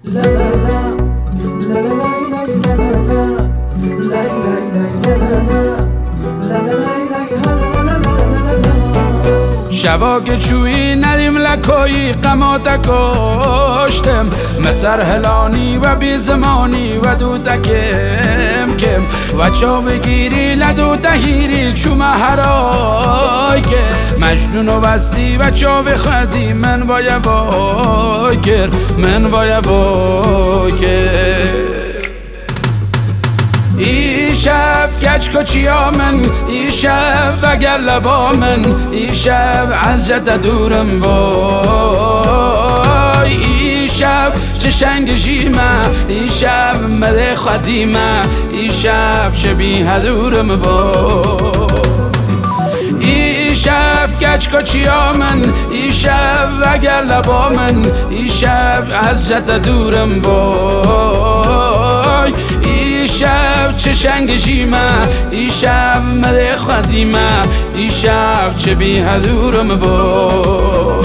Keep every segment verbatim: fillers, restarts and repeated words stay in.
شبا که چوی ندیم لکایی قماتا کشتم مسر هلانی و بی زمانی و دو تکم کم و چاو گیری لدو تهیری چوم هرای که مجنون و بستی و چاو خدی من باید وای کر من باید وای کر ای شب کچ کچیا من ای شب وگر لبا من ای شب از جد دورم وای ای شب چه شنگ جیمه ای شب مده خدیمه ای شب شبیه دورم وای ای شب کچ کچیا من ای شب وگر لبا من ای شب از جد دورم وای ای شب چه شنگ جیمه ای شب مده خدیمه ای شب چه بیه دورم وای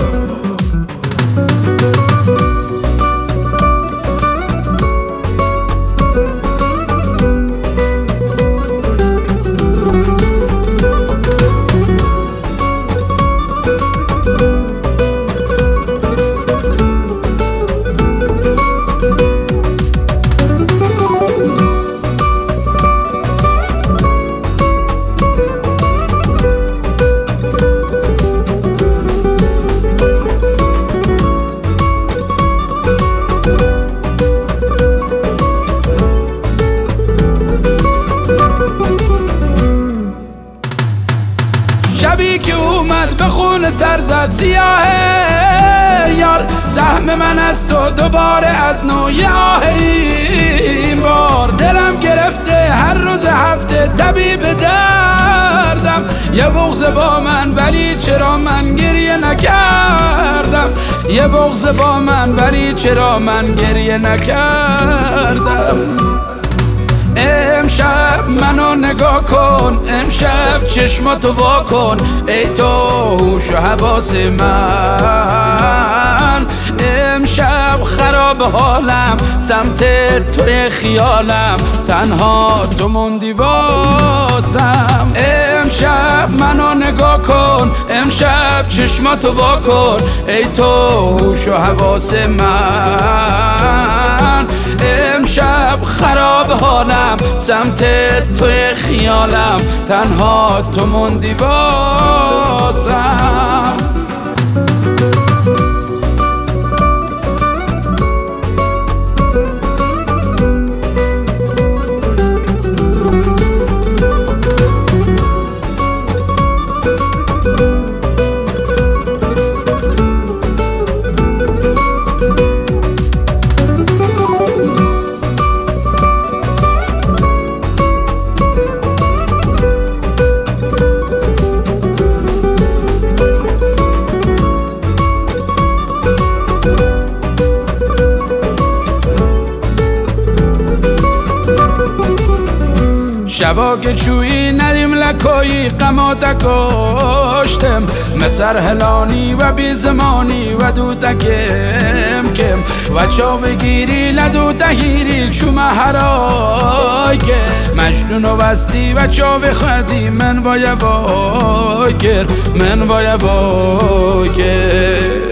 شبی که اومد به خون سر زد سیاهه یار سهم من از تو دوباره از نوی آه این بار دلم گرفته هر روز هفته طبیب دردم یه بغض با من ولی چرا من گریه نکردم یه بغض با من ولی چرا من گریه نکردم امشب منو نگاه کن امشب چشماتو وا کن ای تو هوش و حواس من امشب خراب حالم سمت توی خیالم تنها تو موندی واسم امشب منو نگاه کن امشب چشماتو وا کن ای تو هوش و حواس من امشب خراب حالم سمت توی خیالم تنها تو موندی واسم شبا که چوی ندیم لکایی قماتا کشتم مسر هلانی و بی زمانی و دو تکم کم و چاو گیری لدو تهیری چوم هرای که مجنون و بستی و چاو خدی من باید وای کر من باید وای کر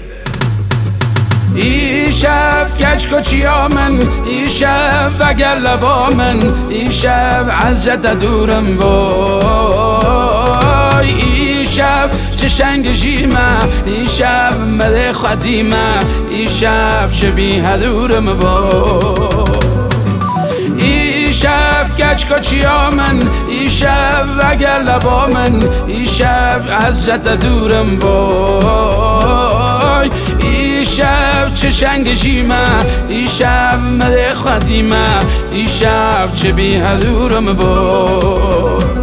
ای شب کچ کچیا من ای شب وگر لبا من ای شب از جد دورم وای ای شب چه شنگ جیمه ای شب مده خدیمه ای شب شبیه دورم وای ای شب کچ کچیا من ای شب وگر لبا من ای شب از جد دورم وای ای شب چه شنگ جیمه ای شب مده خدیمه ای شب چه بیه دورم وای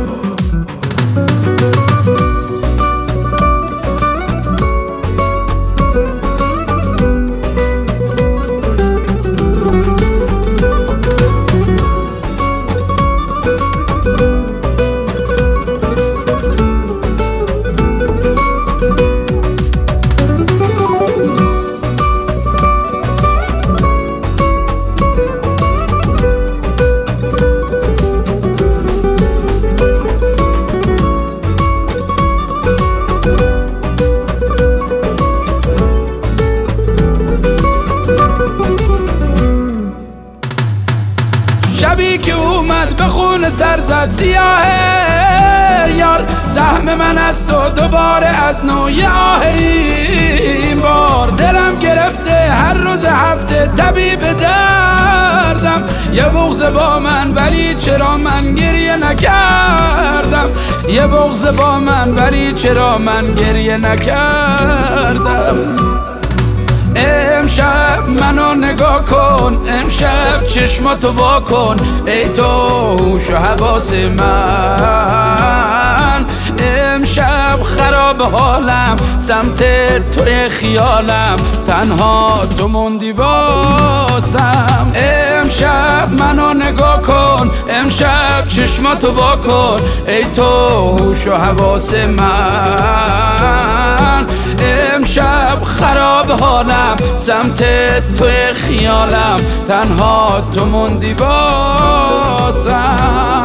خون سر زد سیاهه یار، سهم من از تو دوباره از نوی آه. این بار دلم گرفته هر روز هفته طبیب دردم، یه بغض با من ولی چرا من گریه نکردم، یه بغض با من ولی چرا من گریه نکردم. امشب منو نگاه کن، امشب چشماتو وا کن، ای تو هوش و حواس من. امشب خراب حالم، سمت توی خیالم، تنها تو موندی واسم. امشب منو نگاه کن، امشب چشماتو وا کن، ای تو هوش و حواس من. امشب خراب حالم، سمت توی خیالم، تنها تو موندی واسم.